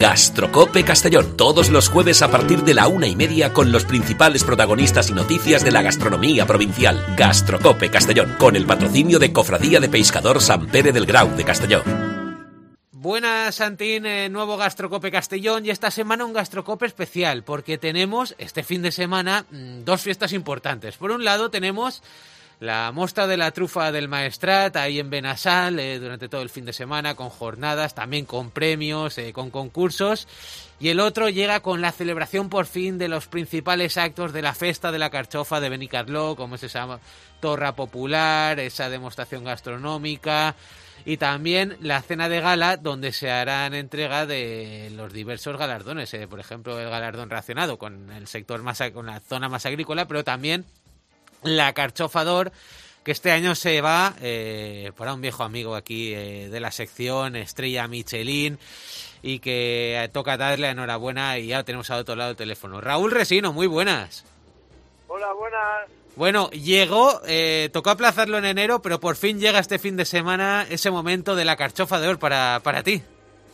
Gastrocope Castellón, todos los jueves a partir de la 1:30 con los principales protagonistas y noticias de la gastronomía provincial. Gastrocope Castellón, con el patrocinio de Cofradía de Pescador Sant Pere del Grau de Castellón. Buenas, Santín, nuevo Gastrocope Castellón, y esta semana un Gastrocope especial, porque tenemos este fin de semana dos fiestas importantes. Por un lado tenemos la Mostra de la Trufa del Maestrat, ahí en Benassal, durante todo el fin de semana, con jornadas, también con premios, con concursos. Y el otro llega con la celebración por fin de los principales actos de la Festa de la Carchofa de Benicarló, como es esa torra popular, esa demostración gastronómica, y también la cena de gala, donde se harán entrega de los diversos galardones, por ejemplo, el galardón relacionado con el sector más, con la zona más agrícola, pero también la Carchofa d'Or, que este año se va para un viejo amigo aquí de la sección, Estrella Michelin, y que toca darle enhorabuena, y ya lo tenemos al otro lado del teléfono. Raúl Resino, muy buenas. Hola, buenas. Bueno, llegó, tocó aplazarlo en enero, pero por fin llega este fin de semana ese momento de la Carchofa d'Or para ti.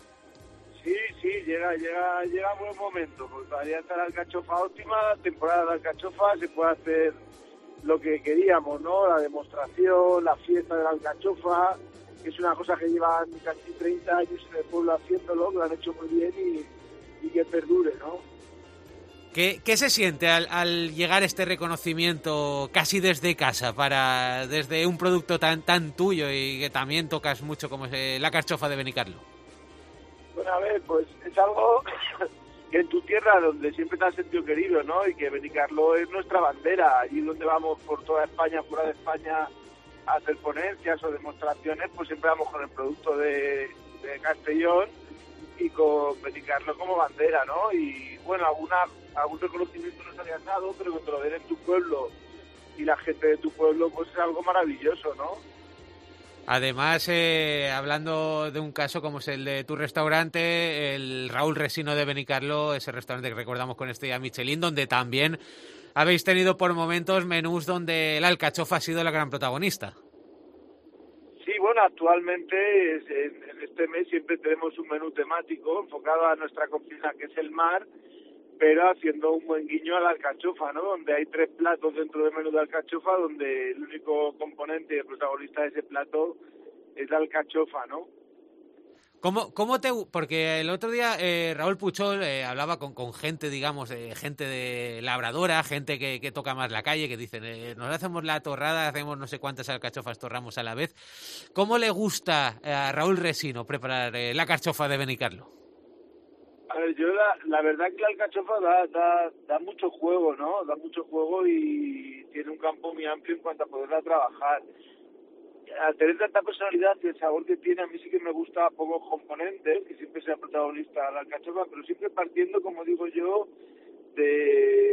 Sí, llega buen momento, porque todavía está la alcachofa óptima, temporada de alcachofa, se puede hacer lo que queríamos, ¿no? La demostración, la fiesta de la alcachofa, que es una cosa que llevan casi 30 años en el pueblo haciéndolo, que lo han hecho muy bien y que perdure, ¿no? ¿Qué se siente al llegar este reconocimiento casi desde casa, desde un producto tan tuyo y que también tocas mucho como es la Carchofa de Benicarló? Bueno, a ver, pues es algo que en tu tierra, donde siempre te has sentido querido, ¿no? Y que Benicarló es nuestra bandera, allí donde vamos por toda España, fuera de España, a hacer ponencias o demostraciones, pues siempre vamos con el producto de Castellón y con Benicarló como bandera, ¿no? Y bueno, algún reconocimiento nos habían dado, pero que te lo den en tu pueblo y la gente de tu pueblo, pues es algo maravilloso, ¿no? Además, hablando de un caso como es el de tu restaurante, el Raúl Resino de Benicarló, ese restaurante que recordamos con Estrella Michelin, donde también habéis tenido por momentos menús donde la alcachofa ha sido la gran protagonista. Sí, bueno, actualmente en este mes siempre tenemos un menú temático enfocado a nuestra cocina, que es el mar, pero haciendo un buen guiño a la alcachofa, ¿no? Donde hay 3 platos dentro del menú de alcachofa, donde el único componente y el protagonista de ese plato es la alcachofa, ¿no? Porque el otro día Raúl Puchol hablaba con gente, digamos, gente de labradora, gente que toca más la calle, que dicen, nos hacemos la torrada, hacemos no sé cuántas alcachofas torramos a la vez. ¿Cómo le gusta a Raúl Resino preparar la carchofa de Benicarló? A ver, yo la verdad que la alcachofa da mucho juego, ¿no? Da mucho juego y tiene un campo muy amplio en cuanto a poderla trabajar. Al tener tanta personalidad y el sabor que tiene, a mí sí que me gusta pocos componentes, que siempre sea protagonista la alcachofa, pero siempre partiendo, como digo yo, de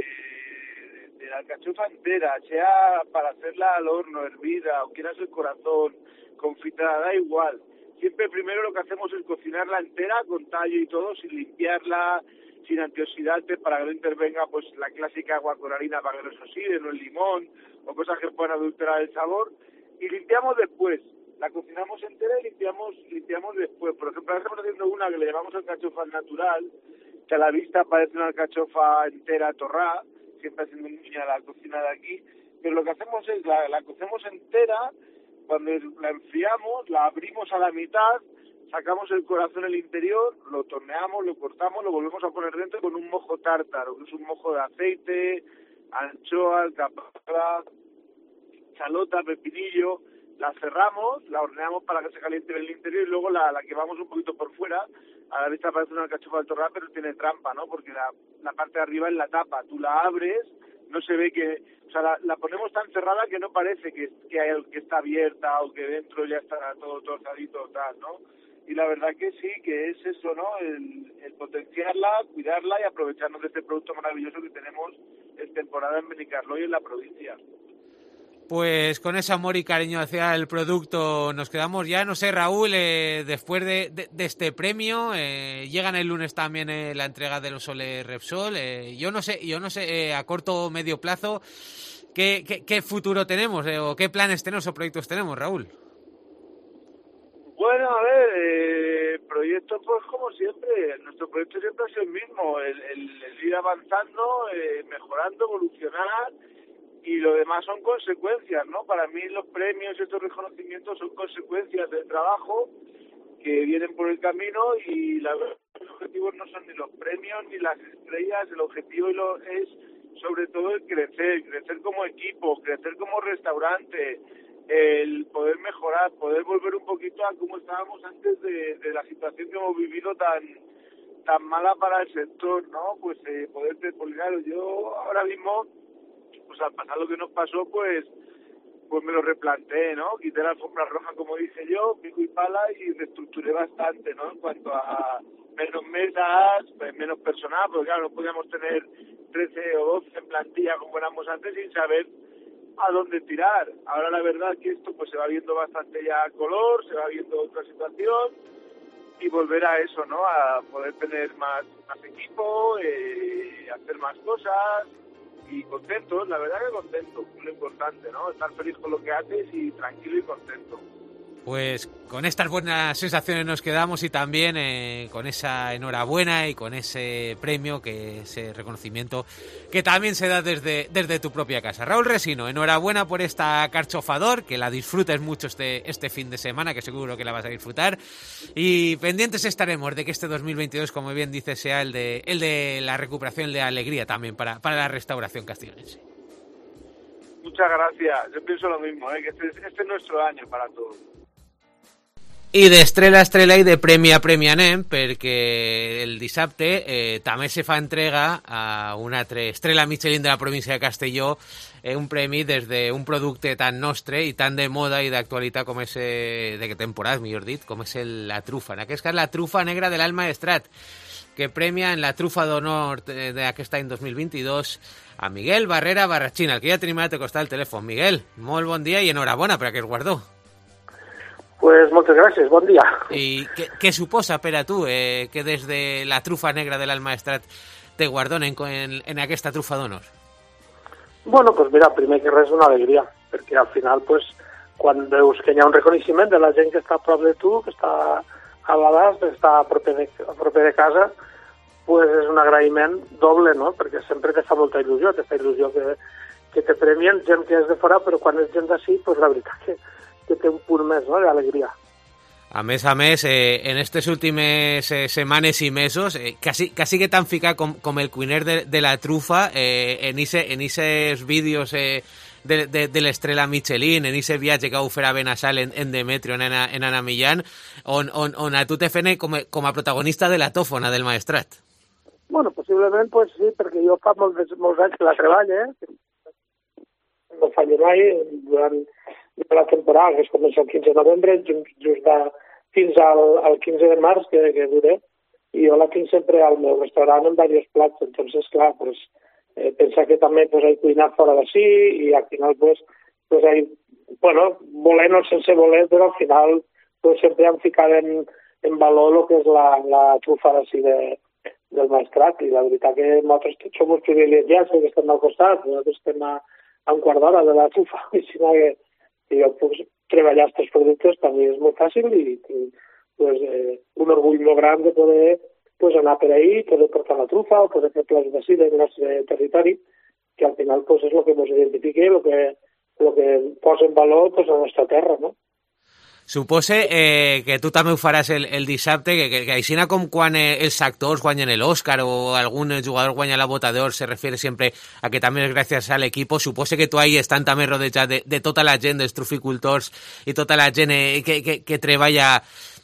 la alcachofa entera, sea para hacerla al horno, hervida, o quieras el corazón, confitada, da igual. Siempre primero lo que hacemos es cocinarla entera, con tallo y todo, sin limpiarla, sin antioxidantes, para que no intervenga pues la clásica agua coralina para que no se oxide, no el limón, o cosas que puedan adulterar el sabor. Y limpiamos después, la cocinamos entera y limpiamos después. Por ejemplo, ahora estamos haciendo una que le llamamos alcachofa natural, que a la vista parece una alcachofa entera torrá, siempre haciendo un guiño a la cocina de aquí, pero lo que hacemos es, la cocemos entera, cuando la enfriamos, la abrimos a la mitad, sacamos el corazón el interior, lo torneamos, lo cortamos, lo volvemos a poner dentro con un mojo tártaro, que es un mojo de aceite, anchoa, alcaparra, chalota, pepinillo. La cerramos, la horneamos para que se caliente en el interior y luego la quemamos un poquito por fuera. A la vista parece una alcachofa de torrá, pero tiene trampa, ¿no? Porque la parte de arriba es la tapa. Tú la abres, no se ve que... O sea, la ponemos tan cerrada que no parece que está abierta o que dentro ya está todo torsadito o tal, ¿no? Y la verdad que sí, que es eso, ¿no? El potenciarla, cuidarla y aprovecharnos de este producto maravilloso que tenemos en temporada en Benicarló y en la provincia. Pues con ese amor y cariño hacia el producto nos quedamos ya. No sé, Raúl, después de este premio, llegan el lunes también la entrega de los Soles Repsol. Yo no sé, a corto o medio plazo, ¿qué futuro tenemos o qué planes tenemos o proyectos tenemos, Raúl? Bueno, a ver, proyecto, pues como siempre, nuestro proyecto siempre ha sido el mismo, el ir avanzando, mejorando, evolucionar, y lo demás son consecuencias, ¿no? Para mí los premios y estos reconocimientos son consecuencias del trabajo que vienen por el camino, y los objetivos no son ni los premios ni las estrellas. El objetivo es sobre todo el crecer como equipo, crecer como restaurante, el poder mejorar, poder volver un poquito a como estábamos antes de la situación que hemos vivido tan mala para el sector, ¿no? Pues claro, yo ahora mismo, pues al pasar lo que nos pasó, pues me lo replanteé, ¿no? Quité la alfombra roja, como dije yo, pico y pala, y reestructuré bastante, ¿no? En cuanto a menos mesas, menos personal, porque claro, no podíamos tener 13 o 12 en plantilla como éramos antes sin saber a dónde tirar. Ahora la verdad es que esto pues se va viendo bastante ya color, se va viendo otra situación, y volver a eso, ¿no? A poder tener más equipo, hacer más cosas, y contentos, la verdad que contento, es lo importante, ¿no? Estar feliz con lo que haces y tranquilo y contento. Pues con estas buenas sensaciones nos quedamos, y también con esa enhorabuena y con ese premio, ese reconocimiento que también se da desde tu propia casa. Raúl Resino, enhorabuena por esta Carchofador, que la disfrutes mucho este fin de semana, que seguro que la vas a disfrutar, y pendientes estaremos de que este 2022, como bien dices, sea el de la recuperación, el de alegría también para la restauración castellonense. Muchas gracias, yo pienso lo mismo, que este es nuestro año para todos. I d'estrella a estrella i de premi a premi anem, perquè el dissabte també se fa entrega a una altra estrella Michelin de la província de Castelló, un premi des d'un producte tan nostre i tan de moda i d'actualitat com és, de temporada, millor dit, com és la trufa. En aquest cas, la trufa negra de l'Alt Maestrat, que premia en la trufa d'honor d'aquest any 2022 a Miguel Barrera Barrachina, el que ja tenim a costar el telèfon. Miguel, molt bon dia i enhorabona per aquest guardó. Pues moltes gràcies, bon dia. I què suposa per a tu que des de la trufa negra de l'Alt Maestrat te guardonen en aquesta trufa d'honor? Bueno, pues mira, primer que res una alegria, perquè al final, pues, quan veus que hi ha un reconeixement de la gent que està a prop de tu, que està a l'abast, que està a proper de casa, pues és un agraïment doble, no? Perquè sempre te fa molta il·lusió, que te premien gent que és de fora, però quan és gent d'ací, pues la veritat que té un punt més, no?, d'alegria. A més, en aquestes últimes setmanes i mesos, quasi que t'han ficat com el cuiner de la trufa en aquests vídeos de l'estrella Michelin, en aquest viatge que vau fer a Benassal en Demetrio, en Ana Millán, on a tu te fene com a protagonista de la tòfona del Maestrat. Bueno, possiblement, pues sí, perquè jo fa molts anys que la treballo, no fallo mai, durant la temporada, que es comença el 15 de novembre, just fins al 15 de març, que dure, i jo la tinc sempre al meu restaurant en diversos plats. Entonces, clar, pues, pensar que també pues, he cuinat fora d'ací, i al final, pues hay, bueno, volent o sense voler, però al final pues, sempre hem ficat en valor el que és la trufa d'ací del Maestrat, i la veritat que nosaltres som uns privilegiats que estem al costat, nosaltres estem a un quart d'hora de la trufa, i si no que jo puc treballar aquests productes també és molt fàcil, i pues, un orgull molt gran de poder pues, anar per ahí, poder portar la trufa o poder fer plats d'ací del nostre territori, que al final pues, és el que ens identifica, el que posa en valor pues, la nostra terra, no? Supose que tu també ho faràs el dissabte, que així com quan els actors guanyen l'Òscar o algun jugador guanya la Bota d'Or, se refiere sempre a que també és gràcies a l'equip. Supose que tu ahí estan també rodejat de tota la gent, dels truficultors i tota la gent que treballa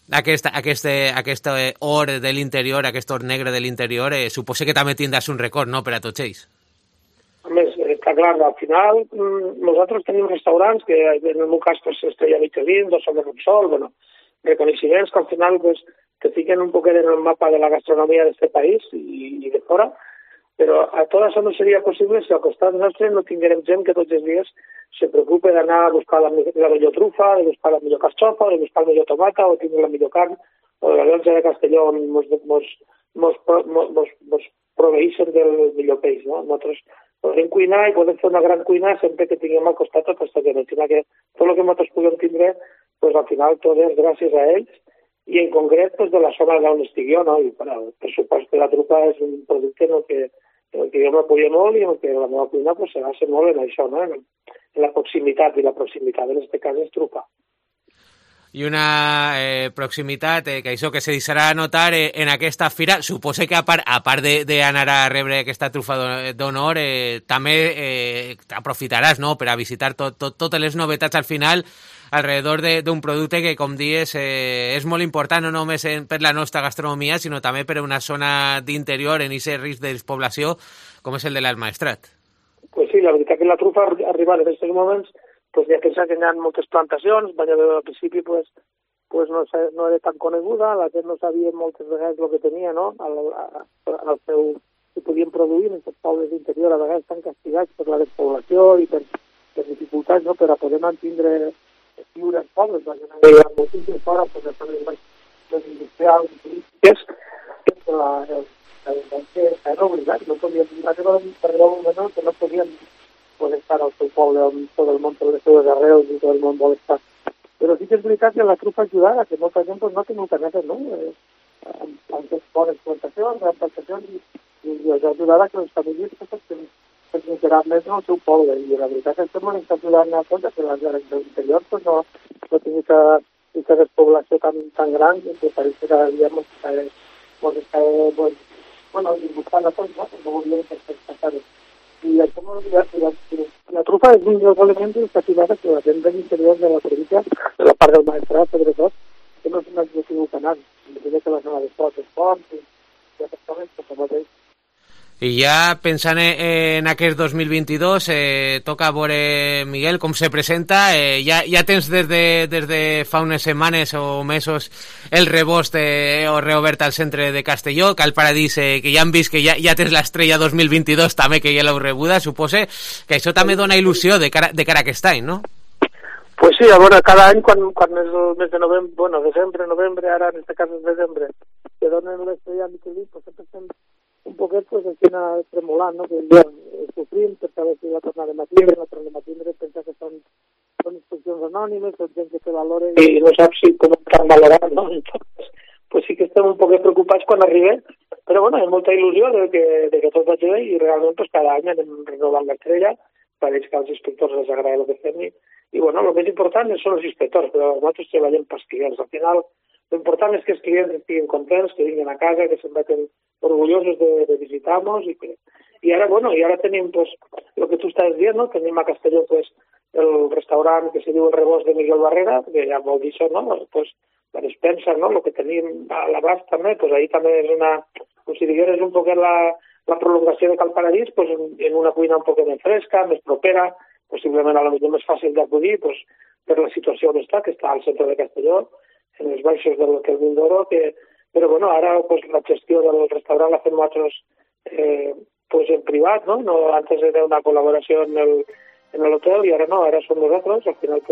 aquest or de l'interior, aquest or negre de l'interior. Supose que també tindràs un record, no?, per a tots ells. A més, està clar, al final nosaltres tenim restaurants que en el meu cas pues, Estrella Michelin, Dos Homes Repsol, bueno, reconeixements que al final pues, te fiquen un poquet en el mapa de la gastronomia d'aquest país i de fora, però a tot això no seria possible si al costat nostre no tinguérem gent que tots els dies se preocupe d'anar a buscar la millor trufa, de buscar la millor carxofa, de buscar la millor tomata o tindre la millor carn, o de la llotja de Castelló on mos proveïssin del millor peix, no? Nosaltres podem cuinar i podem fer una gran cuina sempre que tinguem al costat tot això que tot el que nosaltres puguem tindre, pues, al final tot és gràcies a ells i en concret pues, de la zona d'on estic jo, no? I bueno, el pressupost de la trufa és un producte en el que jo m'apoyo molt i en el que la meva cuina pues, se basa molt en això, no? En la proximitat, i la proximitat en aquest cas és trufa. I una proximitat que això que se deixarà notar en aquesta fira. Suposo que a part d'anar a rebre aquesta trufa d'honor, també t'aprofitaràs, no?, per a visitar totes les novetats al final alrededor d'un producte que, com dius, és molt important no només per la nostra gastronomia, sinó també per una zona d'interior en aquest risc de despoblació com és el de l'Alt Maestrat. Pues sí, la veritat que la trufa arriba en aquests moments pues ja pensar que hi ha moltes plantacions, al principi pues no era tan coneguda, la gent no sabia moltes vegades el que tenia, no? Al seu, que podien produir en aquests pobles d'interior, a vegades estan castigats per la despoblació i per dificultats, no? Per a poder mantindre lliures pobles, la gent hi ha moltíssim fora, pues ja són les industrials i polítiques, que s'han oblidat, no podien, per moment que no podien poder estar al seu poble on tot el món té les seves arrels i tot el món vol estar. Però sí que és veritat que la trufa ajudarà, que molta gent pues, no té molta neta, no? Amb aquestes bones plantacions, i això ajudarà que les famílies s'integraran més en el seu poble. I la veritat que això m'ha ajudat a tot, que les de l'interior pues, no tingui aquesta despoblació tan gran que pareix que cada dia ens està buscant a tots, no? No volíem que s'estàs. I això la trufa és un dels elements destacats que la gent de l'interior de la província, de la part del Maestrat, sobretot, que no s'han tingut anant. Que la zona de Port, i aquestes coses, I ja pensant en aquest 2022, toca veure, Miguel, com se presenta. Ja tens des de fa unes setmanes o mesos el rebost o reobert al centre de Castelló, que al Paradís, que ja han vist que ja tens l'estrella 2022 també, que ja l'heu rebuda. Supose que això també dona il·lusió de cara a aquest any, no? Pues sí, a veure, cada any quan és el mes de novembre, bueno, desembre, novembre, ara en aquest cas és desembre, que donen l'estrella a Michelin, pues sempre estem un poquet pues, aquí anar tremolant, no? Que ja sofrim per saber si la tornarem a tindre, pensar que són instruccions anònimes, són gent que se valora i no sap si com estan valorant, no? Entonces, pues sí que estem un poquet preocupats quan arribem, però bueno, hi ha molta il·lusió de que tot vagi bé i realment pues, cada any anem renovant l'estrella, pareix que als inspectors els agrada el que fem i bueno, el més important són els inspectors, però nosaltres treballem pels clients. Al final, l'important és que els clients estiguin contents, que vinguin a casa, que se'n vagin orgullosos de visitar-nos i ara tenim pues, el que tu estàs dient, no? Tenim a Castelló pues, el restaurant que se diu el Rebost de Miguel Barrera, que ja vol dir això, no? Pues, la despensa, no? El que tenim a l'abast també, pues, ahí també és com si digueres un poquet la prolongació de Cal Paradís, pues, en una cuina un poquet més fresca, més propera, possiblement a la millor més fàcil d'acudir pues, per la situació on està, que està al centre de Castelló, en els baixos del Mil d'Oro, però bueno, ara pues, la gestió del restaurant la fem nosaltres pues, en privat, no? Antes era una col·laboració en l'hotel i ara no, ara som nosaltres, al final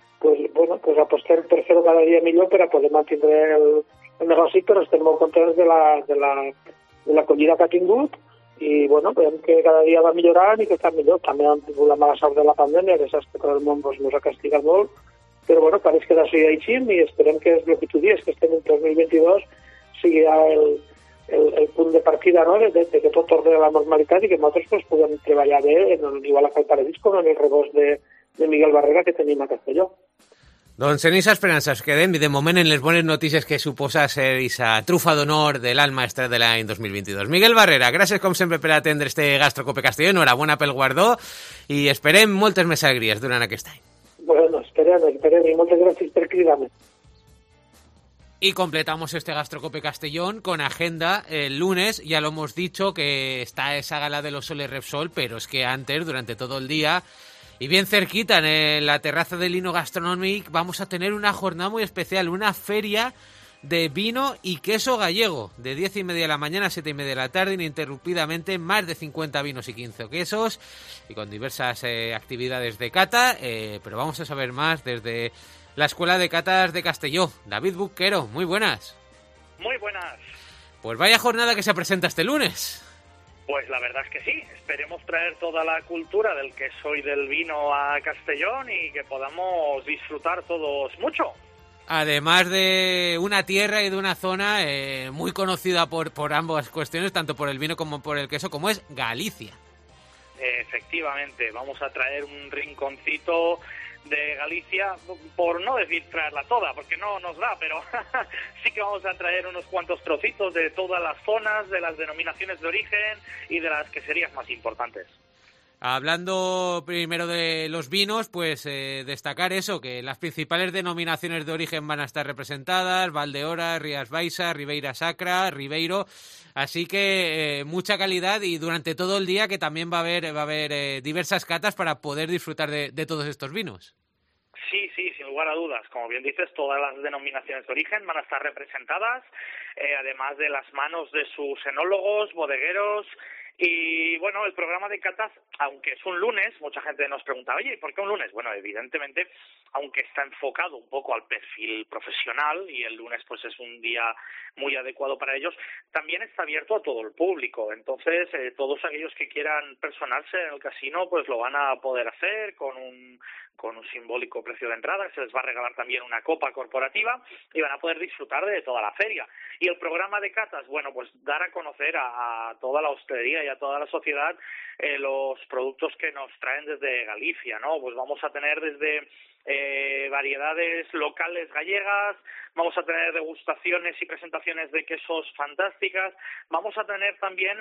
pues apostem per fer-ho cada dia millor per a poder mantindre el negoci, però estem molt contents de l'acollida que ha tingut i bueno, veiem que cada dia va millorant i que està millor. També hem tingut la mala sort de la pandèmia, que saps que tot el món ens ha castigat molt, però bueno, pareix que d'això ja hi així i esperem que és el que tu dius, que estem en 2022 sigui ja el punt de partida, no? de que tot torni a la normalitat i que nosaltres pues, puguem treballar bé igual a Cal Paradís com en el rebost de Miguel Barrera que tenim a Castelló. Doncs en aquesta esperança us quedem i de moment en les bones notícies que suposa ser aquesta trufa d'honor de l'Alt Maestrat de l'any 2022. Miguel Barrera, gràcies com sempre per atendre este Gastrocope Castelló, enhorabona pel guardó i esperem moltes més alegries durant aquest any. Bueno, esperem y muchas gracias por cridarme. Y completamos este Gastrocope Castellón con agenda el lunes. Ya lo hemos dicho que está esa gala de los Soles Repsol, pero es que antes, durante todo el día, y bien cerquita en la terraza del Lino Gastronomic, vamos a tener una jornada muy especial, una feria de vino y queso gallego, de 10:30 de la mañana a 7:30 de la tarde, ininterrumpidamente, más de 50 vinos y 15 quesos, y con diversas actividades de cata, pero vamos a saber más desde la Escuela de Catas de Castelló. David Buquero, muy buenas. Muy buenas. Pues vaya jornada que se presenta este lunes. Pues la verdad es que sí, esperemos traer toda la cultura del queso y del vino a Castellón y que podamos disfrutar todos mucho. Además de una tierra y de una zona muy conocida por ambas cuestiones, tanto por el vino como por el queso, como es Galicia. Efectivamente, vamos a traer un rinconcito de Galicia, por no decir traerla toda, porque no nos da, pero sí que vamos a traer unos cuantos trocitos de todas las zonas, de las denominaciones de origen y de las queserías más importantes. Hablando primero de los vinos, pues destacar eso, que las principales denominaciones de origen van a estar representadas: Valdeora, Rías Baixas, Ribeira Sacra, Ribeiro, así que mucha calidad, y durante todo el día que también va a haber diversas catas para poder disfrutar de todos estos vinos. Sí, sin lugar a dudas. Como bien dices, todas las denominaciones de origen van a estar representadas, además de las manos de sus enólogos, bodegueros. Y bueno, el programa de catas, aunque es un lunes, mucha gente nos pregunta, oye, ¿por qué un lunes? Bueno, evidentemente, aunque está enfocado un poco al perfil profesional y el lunes pues es un día muy adecuado para ellos, también está abierto a todo el público. Entonces, todos aquellos que quieran personarse en el casino pues lo van a poder hacer con un simbólico precio de entrada. Se les va a regalar también una copa corporativa y van a poder disfrutar de toda la feria. Y el programa de catas, bueno, pues dar a conocer a toda la hostelería y a toda la sociedad los productos que nos traen desde Galicia, ¿no? Pues vamos a tener desde variedades locales gallegas, vamos a tener degustaciones y presentaciones de quesos fantásticas, vamos a tener también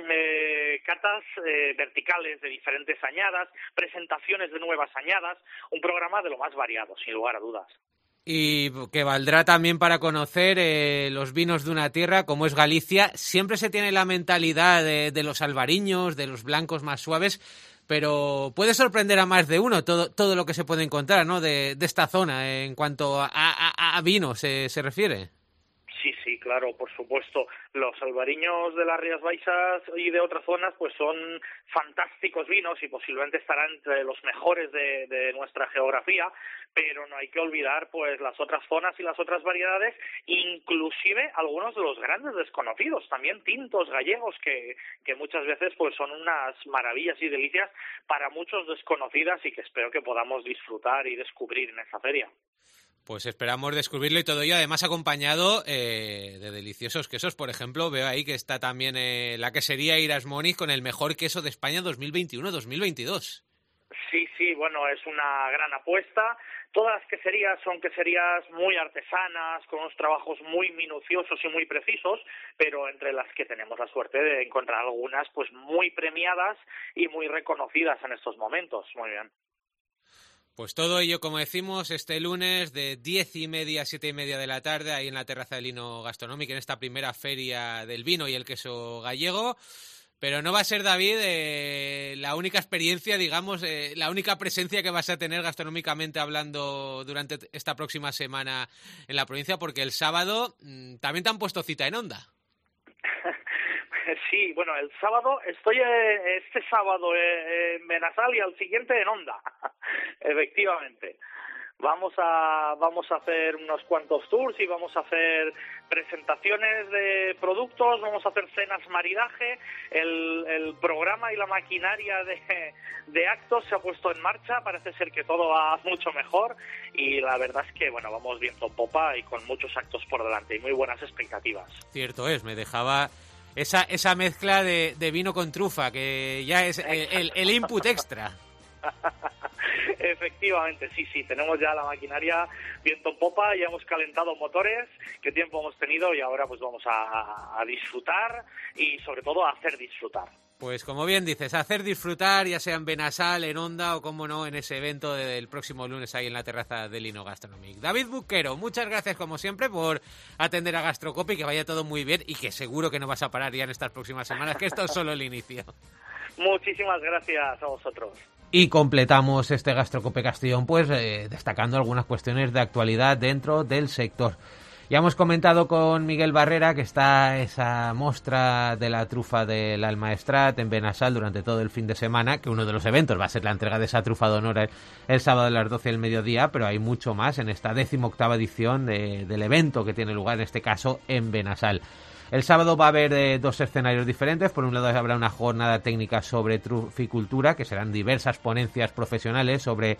catas verticales de diferentes añadas, presentaciones de nuevas añadas, un programa de lo más variado, sin lugar a dudas. Y que valdrá también para conocer los vinos de una tierra como es Galicia. Siempre se tiene la mentalidad de los albariños, de los blancos más suaves, pero puede sorprender a más de uno todo lo que se puede encontrar, ¿no? de esta zona en cuanto a vinos se refiere. Sí, claro, por supuesto. Los albariños de las Rías Baixas y de otras zonas pues son fantásticos vinos y posiblemente estarán entre los mejores de nuestra geografía, pero no hay que olvidar pues las otras zonas y las otras variedades, inclusive algunos de los grandes desconocidos, también tintos gallegos que muchas veces pues son unas maravillas y delicias para muchos desconocidas y que espero que podamos disfrutar y descubrir en esa feria. Pues esperamos descubrirlo, y todo ello además acompañado de deliciosos quesos. Por ejemplo, veo ahí que está también la quesería Iras Moniz con el mejor queso de España 2021-2022. Sí, bueno, es una gran apuesta. Todas las queserías son queserías muy artesanas, con unos trabajos muy minuciosos y muy precisos, pero entre las que tenemos la suerte de encontrar algunas pues muy premiadas y muy reconocidas en estos momentos. Muy bien. Pues todo ello, como decimos, este lunes de 10:30 a 7:30 de la tarde, ahí en la terraza del Lino Gastronomic, en esta primera feria del vino y el queso gallego. Pero no va a ser, David, la única experiencia, digamos, la única presencia que vas a tener gastronómicamente hablando durante esta próxima semana en la provincia, porque el sábado también te han puesto cita en Onda. Sí, bueno, el sábado estoy este sábado en Benasal y al siguiente en Onda. Efectivamente. Vamos a hacer unos cuantos tours y vamos a hacer presentaciones de productos, vamos a hacer cenas maridaje. El programa y la maquinaria de actos se ha puesto en marcha, parece ser que todo va mucho mejor y la verdad es que bueno, vamos viento en popa y con muchos actos por delante y muy buenas expectativas. Cierto es, me dejaba esa mezcla de vino con trufa, que ya es el input extra. Efectivamente, sí, tenemos ya la maquinaria viento en popa, ya hemos calentado motores, qué tiempo hemos tenido y ahora pues vamos a disfrutar y sobre todo a hacer disfrutar. Pues como bien dices, hacer disfrutar, ya sea en Benasal, en Onda o como no en ese evento del próximo lunes ahí en la terraza del Lino Gastronomic. David Buquero, muchas gracias como siempre por atender a Gastrocope y que vaya todo muy bien y que seguro que no vas a parar ya en estas próximas semanas, que esto es solo el inicio. Muchísimas gracias a vosotros. Y completamos este Gastrocope Castellón pues destacando algunas cuestiones de actualidad dentro del sector. Ya hemos comentado con Miguel Barrera que está esa mostra de la trufa del Almaestrat en Benasal durante todo el fin de semana, que uno de los eventos va a ser la entrega de esa trufa de honor el sábado a las 12 del mediodía, pero hay mucho más en esta 18ª edición del evento que tiene lugar en este caso en Benasal. El sábado va a haber dos escenarios diferentes. Por un lado habrá una jornada técnica sobre truficultura, que serán diversas ponencias profesionales sobre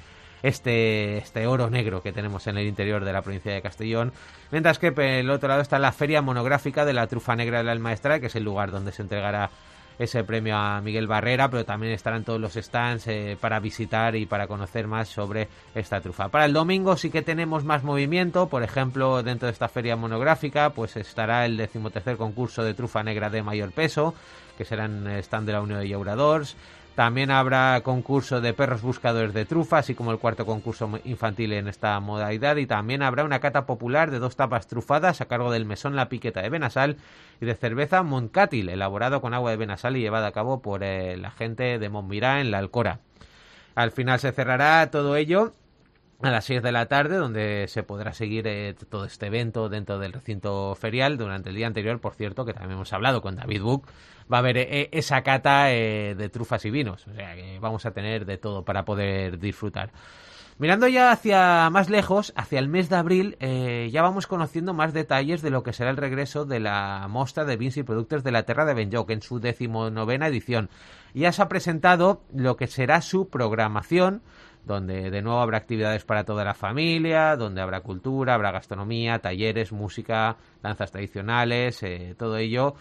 este oro negro que tenemos en el interior de la provincia de Castellón. Mientras que por el otro lado está la feria monográfica de la trufa negra del Almaestral, que es el lugar donde se entregará ese premio a Miguel Barrera, pero también estarán todos los stands para visitar y para conocer más sobre esta trufa. Para el domingo sí que tenemos más movimiento. Por ejemplo, dentro de esta feria monográfica pues estará el 13º concurso de trufa negra de mayor peso, que será en el stand de la Unión de Llauradors. También habrá concurso de perros buscadores de trufa, así como el 4º concurso infantil en esta modalidad, y también habrá una cata popular de 2 tapas trufadas a cargo del Mesón La Piqueta de Benassal y de cerveza Montcátil, elaborado con agua de Benassal y llevada a cabo por la gente de Montmirá en la Alcora. Al final se cerrará todo ello a las 6 de la tarde, donde se podrá seguir todo este evento dentro del recinto ferial. Durante el día anterior, por cierto, que también hemos hablado con David Buch, va a haber esa cata de trufas y vinos. O sea que vamos a tener de todo para poder disfrutar. Mirando ya hacia más lejos, hacia el mes de abril, ya vamos conociendo más detalles de lo que será el regreso de la Mostra de Vins y Productos de la Terra de Benlloc en su 19ª edición. Ya se ha presentado lo que será su programación, donde de nuevo habrá actividades para toda la familia, donde habrá cultura, habrá gastronomía, talleres, música, danzas tradicionales, todo ello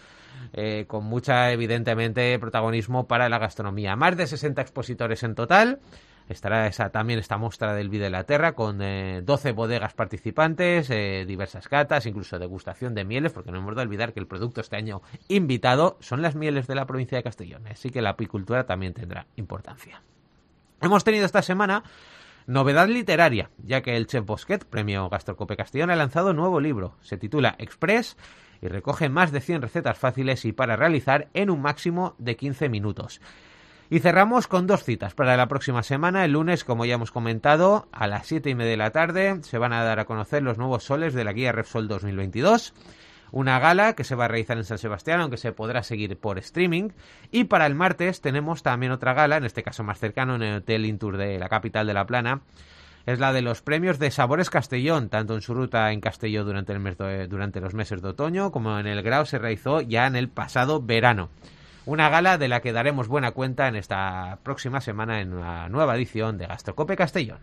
con mucha, evidentemente, protagonismo para la gastronomía. Más de 60 expositores en total. Estará también esta muestra del Vi de la Terra con 12 bodegas participantes, diversas catas, incluso degustación de mieles, porque no hemos de olvidar que el producto este año invitado son las mieles de la provincia de Castellón, así que la apicultura también tendrá importancia. Hemos tenido esta semana novedad literaria, ya que el Chef Bosquet, premio Gastrocope Castellón, ha lanzado un nuevo libro. Se titula Express y recoge más de 100 recetas fáciles y para realizar en un máximo de 15 minutos. Y cerramos con 2 citas para la próxima semana. El lunes, como ya hemos comentado, a las 7:30 de la tarde se van a dar a conocer los nuevos soles de la guía Repsol 2022. Una gala que se va a realizar en San Sebastián, aunque se podrá seguir por streaming. Y para el martes tenemos también otra gala, en este caso más cercano, en el Hotel Intour de la capital de La Plana. Es la de los premios de Sabores Castellón, tanto en su ruta en Castelló durante los meses de otoño, como en el Grau se realizó ya en el pasado verano. Una gala de la que daremos buena cuenta en esta próxima semana en una nueva edición de Gastrocope Castellón.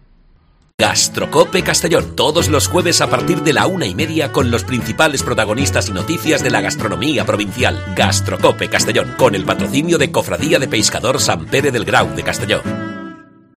Gastrocope Castellón, todos los jueves a partir de la 1:30 con los principales protagonistas y noticias de la gastronomía provincial. Gastrocope Castellón, con el patrocinio de Cofradía de Pescador Sant Pere del Grau de Castelló.